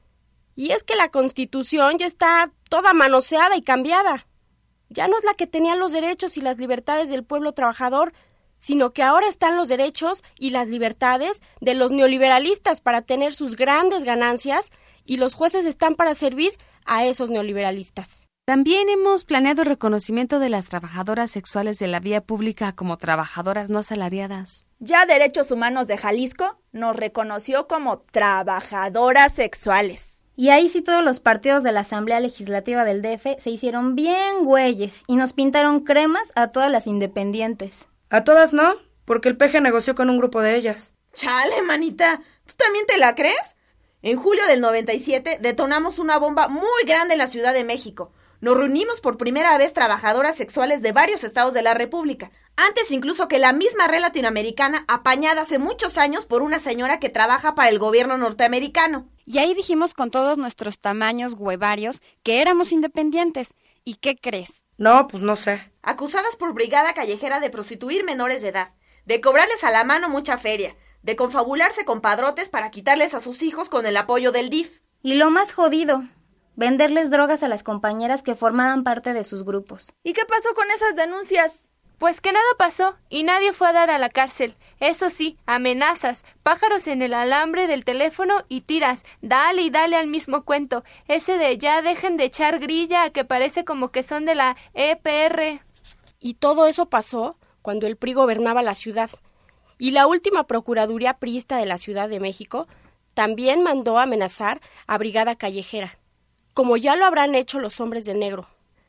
Speaker 20: Y es que la Constitución ya está toda manoseada y cambiada. Ya no es la que tenía los derechos y las libertades del pueblo trabajador, sino que ahora están los derechos y las libertades de los neoliberalistas para tener sus grandes ganancias, y los jueces están para servir a esos neoliberalistas.
Speaker 21: También hemos planeado el reconocimiento de las trabajadoras sexuales de la vía pública como trabajadoras no asalariadas.
Speaker 1: Ya Derechos Humanos de Jalisco nos reconoció como trabajadoras sexuales.
Speaker 19: Y ahí sí todos los partidos de la Asamblea Legislativa del D F se hicieron bien güeyes y nos pintaron cremas a todas las independientes.
Speaker 15: A todas no, porque el P G negoció con un grupo de ellas.
Speaker 17: Chale, manita, ¿tú también te la crees? En julio del noventa y siete detonamos una bomba muy grande en la Ciudad de México. Nos reunimos por primera vez trabajadoras sexuales de varios estados de la República, antes incluso que la misma red latinoamericana apañada hace muchos años por una señora que trabaja para el gobierno norteamericano.
Speaker 18: Y ahí dijimos con todos nuestros tamaños huevarios que éramos independientes. ¿Y qué crees?
Speaker 15: No, pues no sé.
Speaker 17: Acusadas por brigada callejera de prostituir menores de edad, de cobrarles a la mano mucha feria, de confabularse con padrotes para quitarles a sus hijos con el apoyo del D I F.
Speaker 19: Y lo más jodido, venderles drogas a las compañeras que formaban parte de sus grupos.
Speaker 1: ¿Y qué pasó con esas denuncias?
Speaker 16: Pues que nada pasó y nadie fue a dar a la cárcel. Eso sí, amenazas, pájaros en el alambre del teléfono y tiras, dale y dale al mismo cuento. Ese de ya dejen de echar grilla, que parece como que son de la E P R.
Speaker 20: Y todo eso pasó cuando el P R I gobernaba la ciudad. Y la última Procuraduría priista de la Ciudad de México también mandó a amenazar a Brigada Callejera, como ya lo habrán hecho los hombres de negro.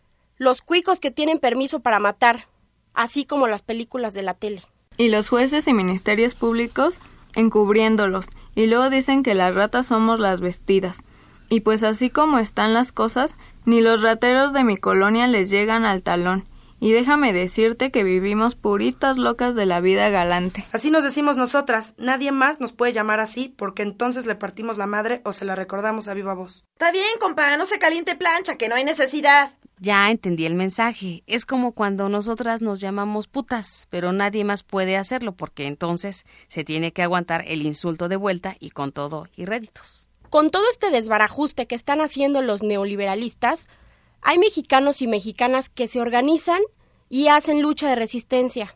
Speaker 20: Los cuicos que tienen permiso para matar, así como las películas de la tele.
Speaker 23: Y los jueces y ministerios públicos encubriéndolos, y luego dicen que las ratas somos las vestidas. Y pues así como están las cosas, ni los rateros de mi colonia les llegan al talón. Y déjame decirte que vivimos puritas locas de la vida galante.
Speaker 15: Así nos decimos nosotras, nadie más nos puede llamar así, porque entonces le partimos la madre o se la recordamos a viva voz.
Speaker 17: Está bien, compa, no se caliente plancha, que no hay necesidad.
Speaker 21: Ya entendí el mensaje. Es como cuando nosotras nos llamamos putas, pero nadie más puede hacerlo, porque entonces se tiene que aguantar el insulto de vuelta y con todo y réditos.
Speaker 20: Con todo este desbarajuste que están haciendo los neoliberalistas, hay mexicanos y mexicanas que se organizan y hacen lucha de resistencia.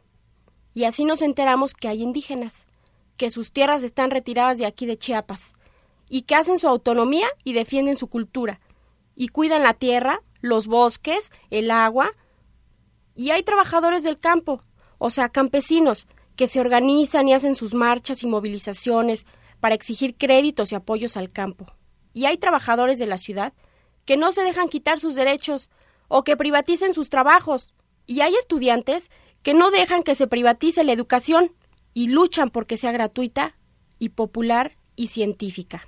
Speaker 20: Y así nos enteramos que hay indígenas, que sus tierras están retiradas de aquí de Chiapas, y que hacen su autonomía y defienden su cultura, y cuidan la tierra, los bosques, el agua. Y hay trabajadores del campo, o sea, campesinos, que se organizan y hacen sus marchas y movilizaciones para exigir créditos y apoyos al campo. Y hay trabajadores de la ciudad que no se dejan quitar sus derechos o que privaticen sus trabajos. Y hay estudiantes que no dejan que se privatice la educación y luchan porque sea gratuita y popular y científica.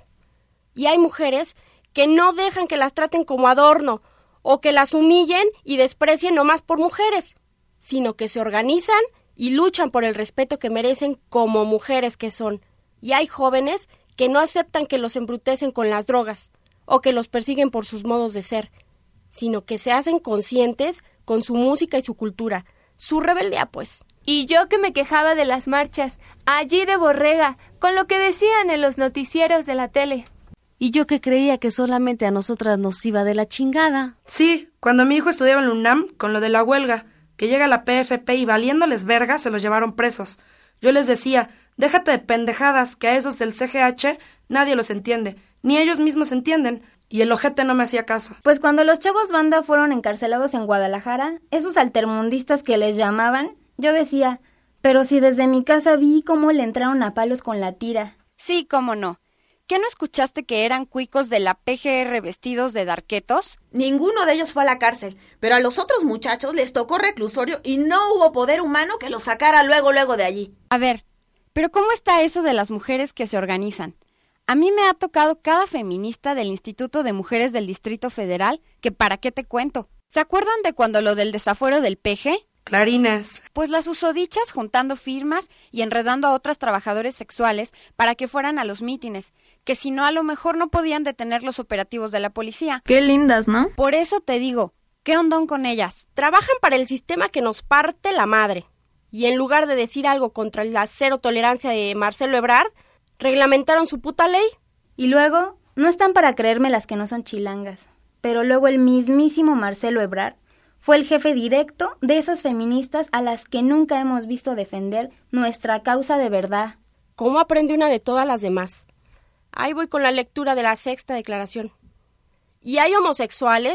Speaker 20: Y hay mujeres que no dejan que las traten como adorno o que las humillen y desprecien nomás por mujeres, sino que se organizan y luchan por el respeto que merecen como mujeres que son. Y hay jóvenes que no aceptan que los embrutecen con las drogas o que los persiguen por sus modos de ser, sino que se hacen conscientes con su música y su cultura, su rebeldía, pues.
Speaker 16: Y yo que me quejaba de las marchas, allí de borrega, con lo que decían en los noticieros de la tele.
Speaker 21: Y yo que creía que solamente a nosotras nos iba de la chingada.
Speaker 15: Sí, cuando mi hijo estudiaba en la UNAM, con lo de la huelga, que llega la P F P y valiéndoles verga se los llevaron presos. Yo les decía, déjate de pendejadas, que a esos del C G H nadie los entiende, ni ellos mismos entienden. Y el ojete no me hacía caso.
Speaker 19: Pues cuando los chavos banda fueron encarcelados en Guadalajara, esos altermundistas que les llamaban, yo decía, pero si desde mi casa vi cómo le entraron a palos con la tira.
Speaker 18: Sí, cómo no. ¿Qué no escuchaste que eran cuicos de la P G R vestidos de darquetos?
Speaker 17: Ninguno de ellos fue a la cárcel, pero a los otros muchachos les tocó reclusorio y no hubo poder humano que los sacara luego, luego de allí.
Speaker 18: A ver, ¿pero cómo está eso de las mujeres que se organizan? A mí me ha tocado cada feminista del Instituto de Mujeres del Distrito Federal, que para qué te cuento. ¿Se acuerdan de cuando lo del desafuero del P G?
Speaker 15: Clarines.
Speaker 18: Pues las usodichas juntando firmas y enredando a otras trabajadores sexuales para que fueran a los mítines, que si no a lo mejor no podían detener los operativos de la policía.
Speaker 23: Qué lindas, ¿no?
Speaker 18: Por eso te digo, ¿qué ondón con ellas?
Speaker 20: Trabajan para el sistema que nos parte la madre. Y en lugar de decir algo contra la cero tolerancia de Marcelo Ebrard, reglamentaron su puta ley.
Speaker 19: Y luego, no están para creerme las que no son chilangas, pero luego el mismísimo Marcelo Ebrard fue el jefe directo de esas feministas a las que nunca hemos visto defender nuestra causa de verdad.
Speaker 20: ¿Cómo aprende una de todas las demás? Ahí voy con la lectura de la sexta declaración. Y hay homosexuales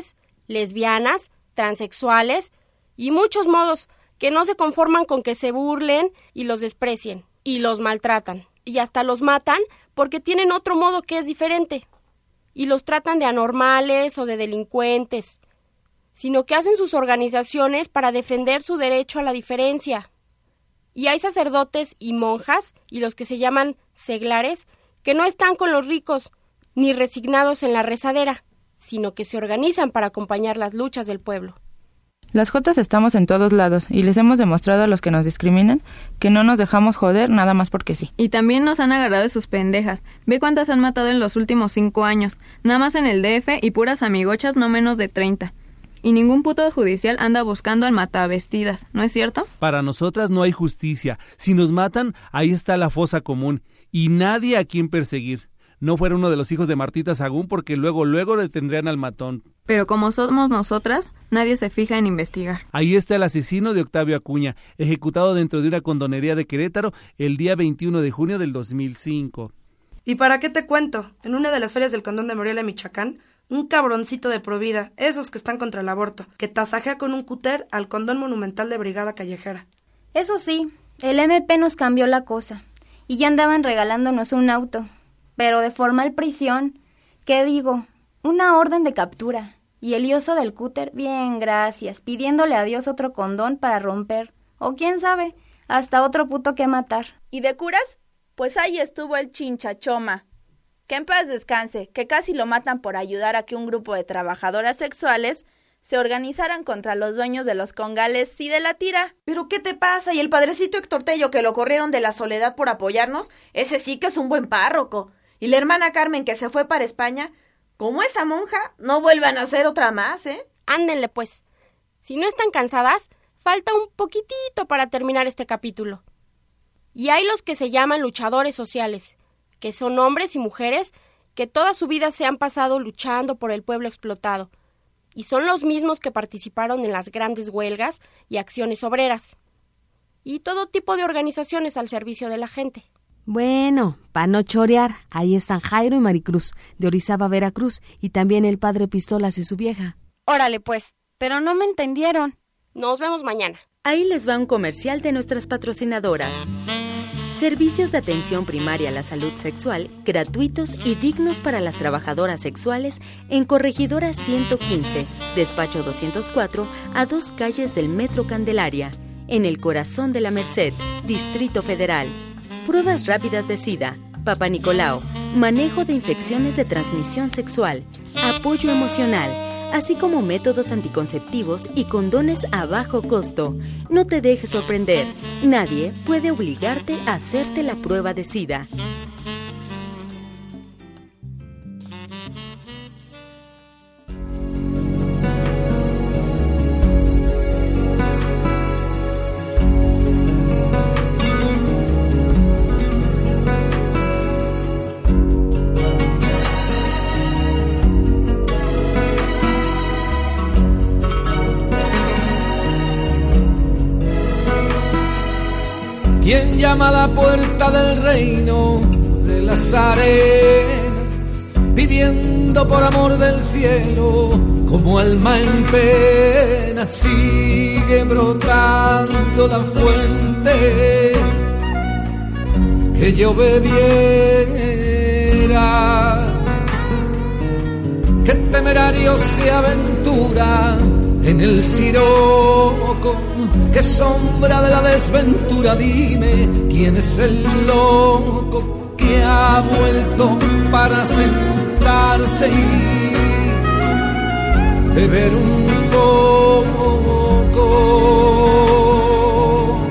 Speaker 20: lesbianas, transexuales y muchos modos que no se conforman con que se burlen y los desprecien y los maltratan y hasta los matan porque tienen otro modo que es diferente y los tratan de anormales o de delincuentes, sino que hacen sus organizaciones para defender su derecho a la diferencia. Y hay sacerdotes y monjas, y los que se llaman seglares, que no están con los ricos ni resignados en la rezadera, sino que se organizan para acompañar las luchas del pueblo.
Speaker 22: Las Jotas estamos en todos lados y les hemos demostrado a los que nos discriminan que no nos dejamos joder nada más porque sí.
Speaker 23: Y también nos han agarrado de sus pendejas. Ve cuántas han matado en los últimos cinco años, nada más en el D F y puras amigochas no menos de treinta. Y ningún puto judicial anda buscando al matavestidas, ¿no es cierto?
Speaker 5: Para nosotras no hay justicia. Si nos matan, ahí está la fosa común y nadie a quien perseguir. No fuera uno de los hijos de Martita Sagún porque luego, luego le tendrían al matón.
Speaker 23: Pero como somos nosotras, nadie se fija en investigar.
Speaker 5: Ahí está el asesino de Octavio Acuña, ejecutado dentro de una condonería de Querétaro el día veintiuno de junio del dos mil cinco.
Speaker 15: ¿Y para qué te cuento? En una de las ferias del condón de Morelia, Michoacán, un cabroncito de Provida, esos que están contra el aborto, que tasajea con un cúter al condón monumental de Brigada Callejera.
Speaker 19: Eso sí, el M P nos cambió la cosa, y ya andaban regalándonos un auto. Pero de formal prisión, ¿qué digo? Una orden de captura. Y el oso del cúter, bien, gracias, pidiéndole a Dios otro condón para romper. O quién sabe, hasta otro puto que matar.
Speaker 1: ¿Y de curas? Pues ahí estuvo el Chinchachoma. Que en paz descanse, que casi lo matan por ayudar a que un grupo de trabajadoras sexuales se organizaran contra los dueños de los congales y de la tira.
Speaker 17: ¿Pero qué te pasa? Y el padrecito Héctor Tello, que lo corrieron de la Soledad por apoyarnos, ese sí que es un buen párroco. Y la hermana Carmen, que se fue para España, como esa monja, no vuelvan a hacer otra más, ¿eh?
Speaker 20: Ándenle, pues. Si no están cansadas, falta un poquitito para terminar este capítulo. Y hay los que se llaman luchadores sociales, que son hombres y mujeres que toda su vida se han pasado luchando por el pueblo explotado, y son los mismos que participaron en las grandes huelgas y acciones obreras, y todo tipo de organizaciones al servicio de la gente.
Speaker 21: Bueno, para no chorear, ahí están Jairo y Maricruz, de Orizaba, Veracruz, y también el padre Pistolas y su vieja.
Speaker 18: Órale pues, pero no me entendieron.
Speaker 20: Nos vemos mañana.
Speaker 3: Ahí les va un comercial de nuestras patrocinadoras. Servicios de atención primaria a la salud sexual, gratuitos y dignos para las trabajadoras sexuales en Corregidora ciento quince, despacho doscientos cuatro, a dos calles del Metro Candelaria, en el corazón de la Merced, Distrito Federal. Pruebas rápidas de SIDA, Papa Nicolau, manejo de infecciones de transmisión sexual, apoyo emocional, así como métodos anticonceptivos y condones a bajo costo. No te dejes sorprender, nadie puede obligarte a hacerte la prueba de SIDA.
Speaker 12: ¿Quién llama a la puerta del reino de las arenas, pidiendo por amor del cielo, como alma en pena? Sigue brotando la fuente que yo bebiera. ¿Qué temerario se aventura en el siroco? ¿Qué sombra de la desventura? Dime, ¿quién es el loco que ha vuelto para sentarse y beber un poco?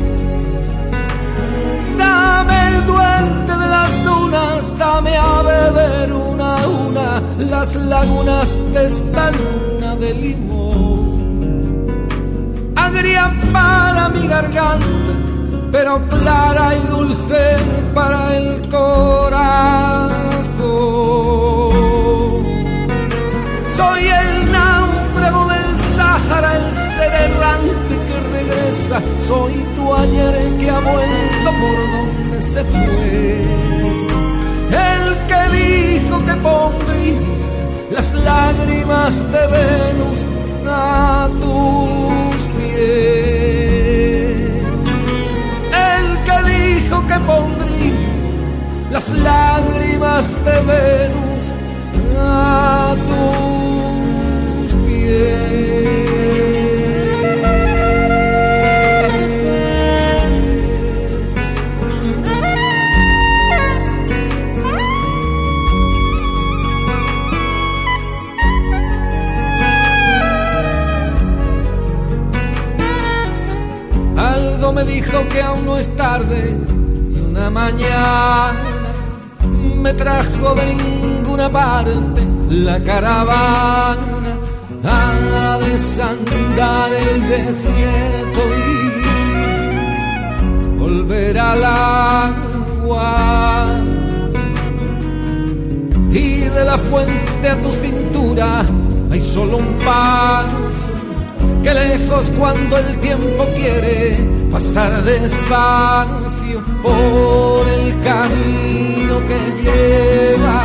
Speaker 12: Dame el duende de las dunas, dame a beber una a una las lagunas de esta luna de limón. Agria para mi garganta, pero clara y dulce para el corazón. Soy el náufrago del Sáhara, el ser errante que regresa. Soy tu ayer que ha vuelto por donde se fue. El que dijo que pondría las lágrimas de Venus
Speaker 8: las lágrimas de Venus a tus pies. Algo me dijo que aún no es tarde, y una mañana me trajo de ninguna parte la caravana a desandar el desierto y volver al agua. Y de la fuente a tu cintura hay solo un paso, que lejos cuando el tiempo quiere pasar despacio por el camino que lleva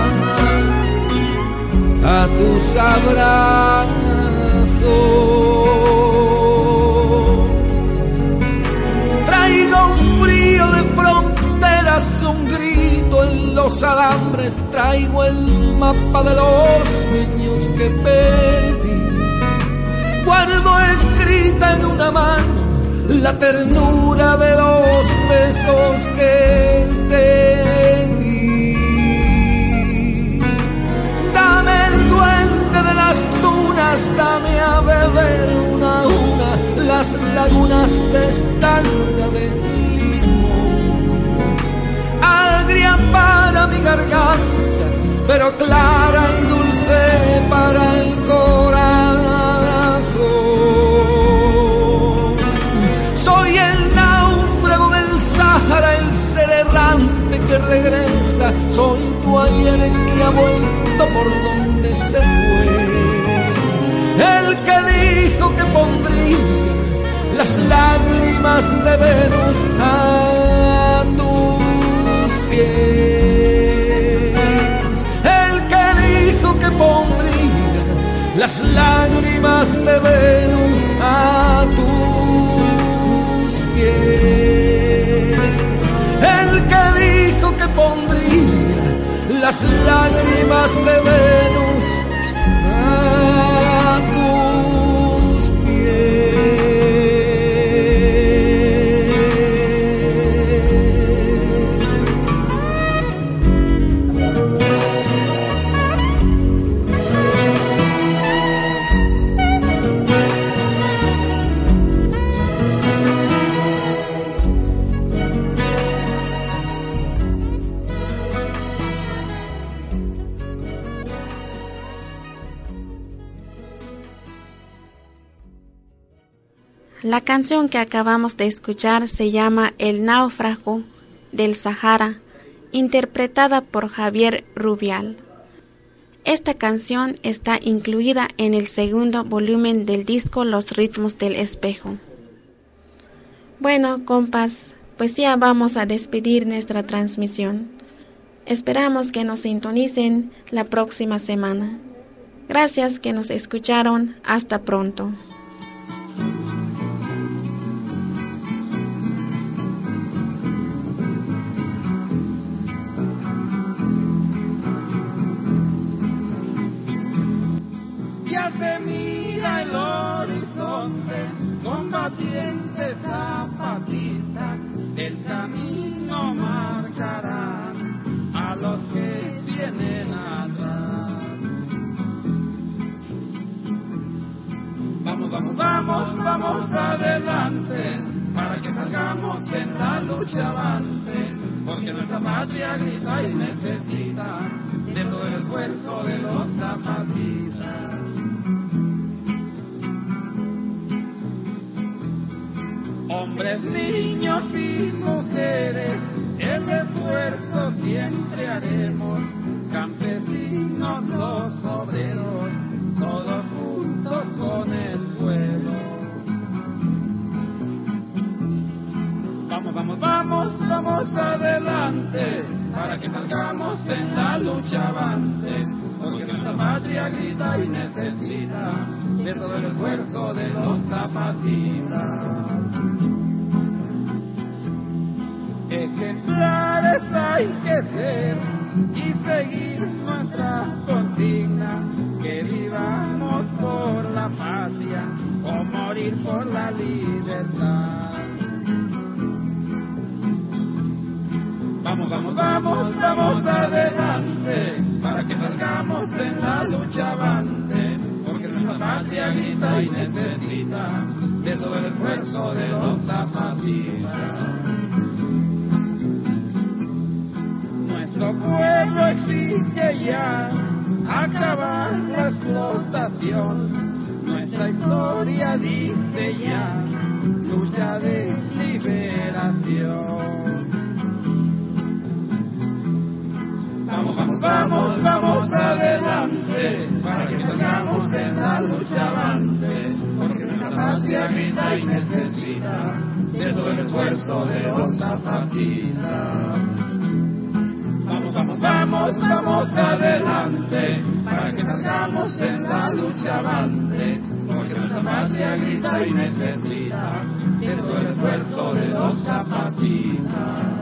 Speaker 8: a tus abrazos. Traigo un frío de fronteras, un grito en los alambres, traigo el mapa de los niños que perdí. Guardo escrita en una mano la ternura de los besos que te di. Dame el duende de las dunas, dame a beber una a una las lagunas de esta luna de limón. Agria para mi garganta, pero clara y dulce para el corazón. Soy el náufrago del Sáhara, el ser errante que regresa. Soy tu ayer que ha vuelto por donde se fue. El que dijo que pondría las lágrimas de Venus a tus pies. El que dijo que pondría las lágrimas de Venus a tus pies. El que dijo que pondría las lágrimas de Venus a tus pies.
Speaker 2: La canción que acabamos de escuchar se llama El náufrago del Sahara, interpretada por Javier Rubial. Esta canción está incluida en el segundo volumen del disco Los ritmos del espejo. Bueno, compas, pues ya vamos a despedir nuestra transmisión. Esperamos que nos sintonicen la próxima semana. Gracias que nos escucharon. Hasta pronto.
Speaker 9: Se mira el horizonte, combatientes zapatistas, el camino marcarán a los que vienen atrás. Vamos, vamos, vamos, vamos adelante, para que salgamos en la lucha avante, porque nuestra patria grita y necesita de todo el esfuerzo de los zapatistas. Hombres, niños y mujeres, el esfuerzo siempre haremos, campesinos, los obreros, todos juntos con el pueblo. Vamos, vamos, vamos, vamos adelante, para que salgamos en la lucha avante, porque nuestra patria grita y necesita de todo el esfuerzo de los zapatistas. Ejemplares hay que ser y seguir nuestra consigna, que vivamos por la patria o morir por la libertad. Vamos, vamos, vamos, vamos adelante, para que salgamos en la lucha avante, porque nuestra patria grita y necesita de todo el esfuerzo de los zapatistas. Nuestro pueblo exige ya acabar la explotación, nuestra historia dice ya lucha de liberación. Vamos, vamos, vamos, vamos adelante, para que salgamos en la lucha avante, porque nuestra patria grita y necesita de todo el esfuerzo de los zapatistas. Vamos, vamos, vamos, vamos adelante, para que salgamos en la lucha avante, porque nuestra patria grita y necesita de todo el esfuerzo de los zapatistas.